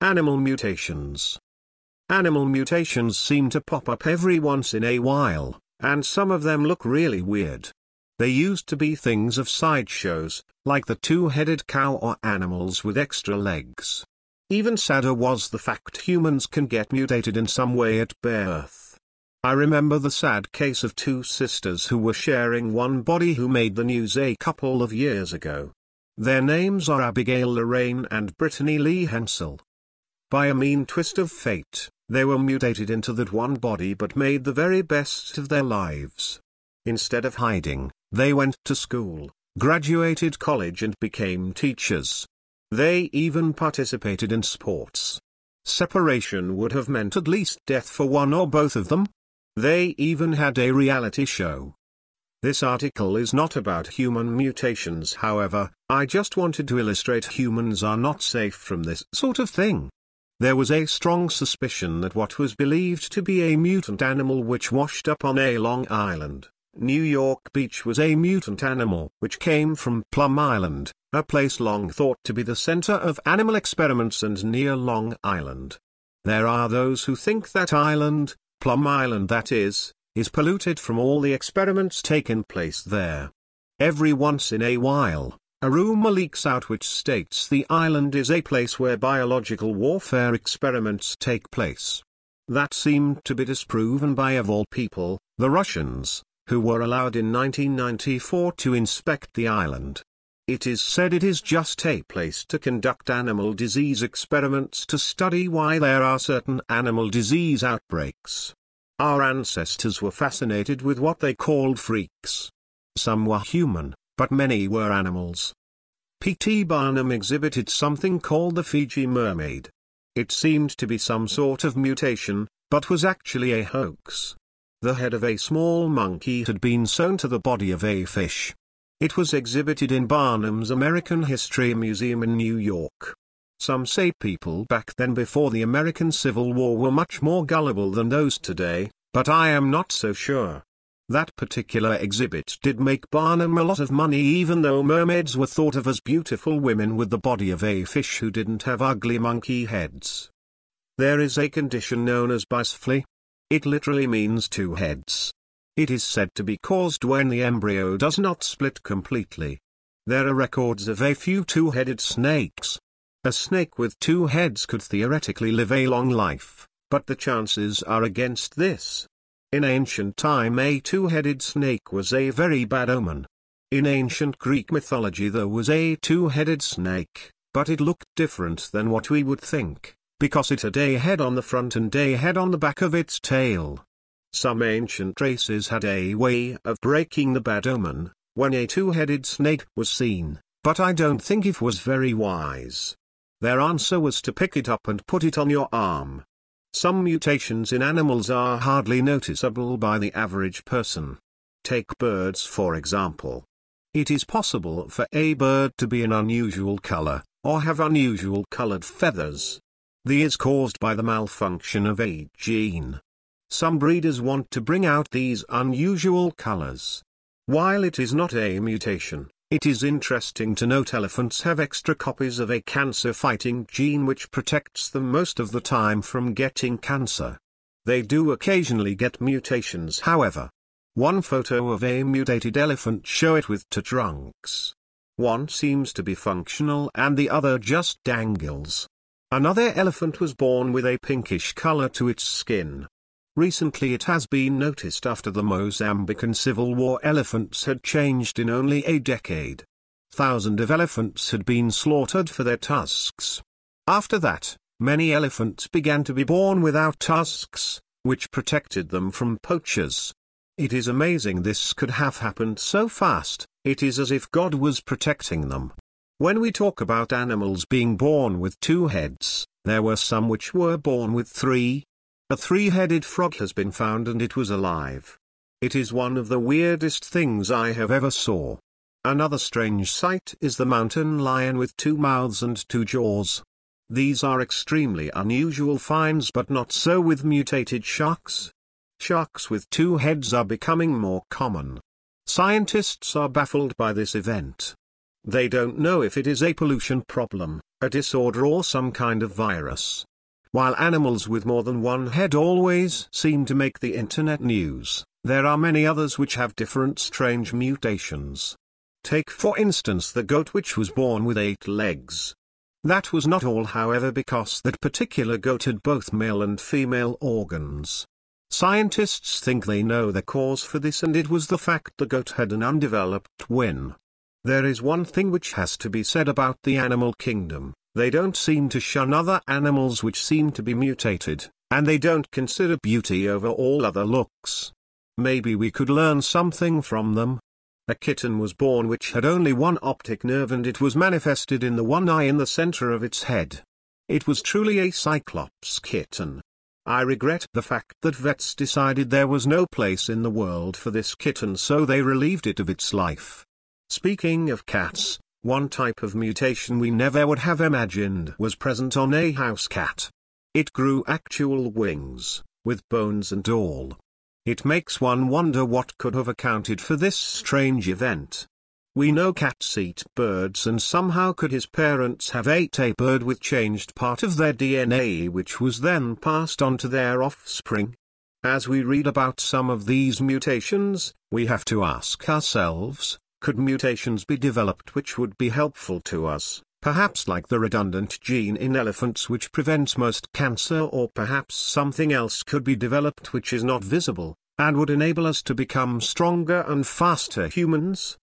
Animal mutations. Animal mutations seem to pop up every once in a while, and some of them look really weird. They used to be things of sideshows, like the two-headed cow or animals with extra legs. Even sadder was the fact humans can get mutated in some way at birth. I remember the sad case of two sisters who were sharing one body who made the news a couple of years ago. Their names are Abigail Lorraine and Brittany Lee Hensel. By a mean twist of fate, they were mutated into that one body but made the very best of their lives. Instead of hiding, they went to school, graduated college and became teachers. They even participated in sports. Separation would have meant at least death for one or both of them. They even had a reality show. This article is not about human mutations, however. I just wanted to illustrate humans are not safe from this sort of thing. There was a strong suspicion that what was believed to be a mutant animal which washed up on a Long Island, New York beach was a mutant animal which came from Plum Island, a place long thought to be the center of animal experiments and near Long Island. There are those who think that island, Plum Island that is polluted from all the experiments taken place there. Every once in a while, a rumor leaks out which states the island is a place where biological warfare experiments take place. That seemed to be disproven by, of all people, the Russians, who were allowed in 1994 to inspect the island. It is said it is just a place to conduct animal disease experiments to study why there are certain animal disease outbreaks. Our ancestors were fascinated with what they called freaks. Some were human, but many were animals. P.T. Barnum exhibited something called the Fiji mermaid. It seemed to be some sort of mutation, but was actually a hoax. The head of a small monkey had been sewn to the body of a fish. It was exhibited in Barnum's American History Museum in New York. Some say people back then before the American Civil War were much more gullible than those today, but I am not so sure. That particular exhibit did make Barnum a lot of money, even though mermaids were thought of as beautiful women with the body of a fish who didn't have ugly monkey heads. There is a condition known as bisfly. It literally means two heads. It is said to be caused when the embryo does not split completely. There are records of a few two-headed snakes. A snake with two heads could theoretically live a long life, but the chances are against this. In ancient time a two-headed snake was a very bad omen. In ancient Greek mythology there was a two-headed snake, but it looked different than what we would think, because it had a head on the front and a head on the back of its tail. Some ancient races had a way of breaking the bad omen, when a two-headed snake was seen, but I don't think it was very wise. Their answer was to pick it up and put it on your arm. Some mutations in animals are hardly noticeable by the average person. Take birds for example. It is possible for a bird to be an unusual color, or have unusual colored feathers. This is caused by the malfunction of a gene. Some breeders want to bring out these unusual colors. While it is not a mutation, it is interesting to note elephants have extra copies of a cancer-fighting gene which protects them most of the time from getting cancer. They do occasionally get mutations, however. One photo of a mutated elephant shows it with two trunks. One seems to be functional and the other just dangles. Another elephant was born with a pinkish color to its skin. Recently it has been noticed after the Mozambican Civil War elephants had changed in only a decade. Thousands of elephants had been slaughtered for their tusks. After that, many elephants began to be born without tusks, which protected them from poachers. It is amazing this could have happened so fast. It is as if God was protecting them. When we talk about animals being born with two heads, there were some which were born with three. A three-headed frog has been found and it was alive. It is one of the weirdest things I have ever saw. Another strange sight is the mountain lion with two mouths and two jaws. These are extremely unusual finds, but not so with mutated sharks. Sharks with two heads are becoming more common. Scientists are baffled by this event. They don't know if it is a pollution problem, a disorder or some kind of virus. While animals with more than one head always seem to make the internet news, there are many others which have different strange mutations. Take for instance the goat which was born with 8 legs. That was not all, however, because that particular goat had both male and female organs. Scientists think they know the cause for this, and it was the fact the goat had an undeveloped twin. There is one thing which has to be said about the animal kingdom: they don't seem to shun other animals which seem to be mutated, and they don't consider beauty over all other looks. Maybe we could learn something from them. A kitten was born which had only one optic nerve, and it was manifested in the one eye in the center of its head. It was truly a Cyclops kitten. I regret the fact that vets decided there was no place in the world for this kitten, so they relieved it of its life. Speaking of cats, one type of mutation we never would have imagined was present on a house cat. It grew actual wings, with bones and all. It makes one wonder what could have accounted for this strange event. We know cats eat birds, and somehow could his parents have ate a bird with changed part of their DNA which was then passed on to their offspring? As we read about some of these mutations, we have to ask ourselves, could mutations be developed which would be helpful to us, perhaps like the redundant gene in elephants which prevents most cancer, or perhaps something else could be developed which is not visible, and would enable us to become stronger and faster humans?